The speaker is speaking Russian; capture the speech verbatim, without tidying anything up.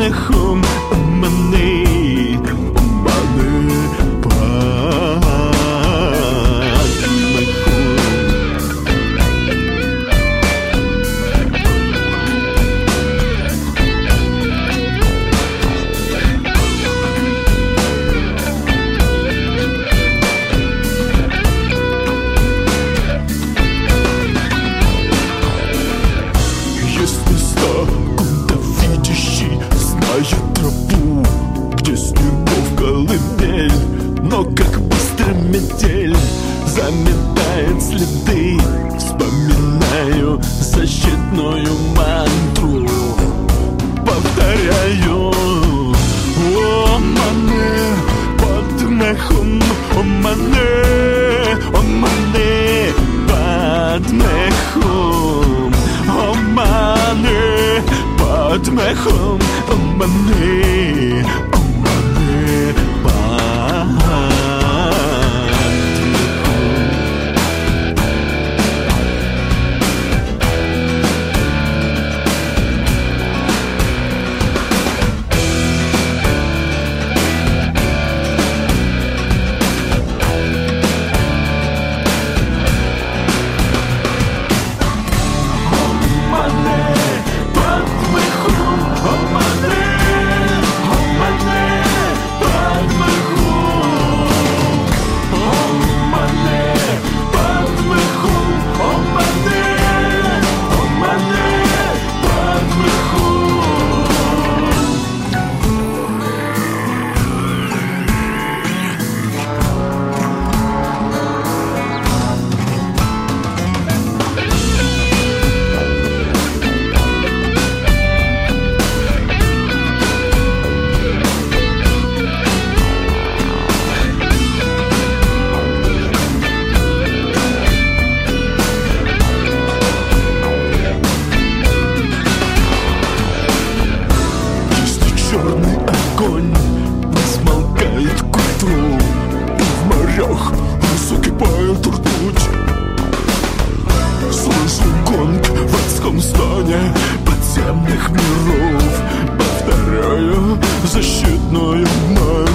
мехом уманы, уманы под мехом. Есть места, куда видящий знает тропу, где снегов колыбель, но как быстро метель заметает следы. Вспоминаю защитную мантру, повторяю: оманы под мехом, оманы, оманы под мехом, оманы под мехом, оманы, оманы под мехом. Черный огонь не смолкает к утру, и в морях закипает ртуть. Слышу гонг в адском стане подземных миров, повторяю защитную мать.